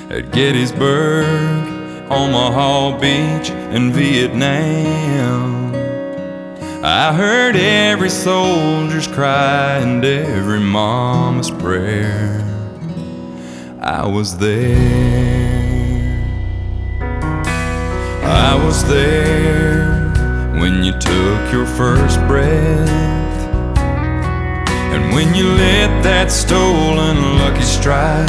at Gettysburg, Omaha Beach, and Vietnam. I heard every soldier's cry and every mama's prayer. I was there. I was there when you took your first breath, and when you lit that stolen Lucky Strike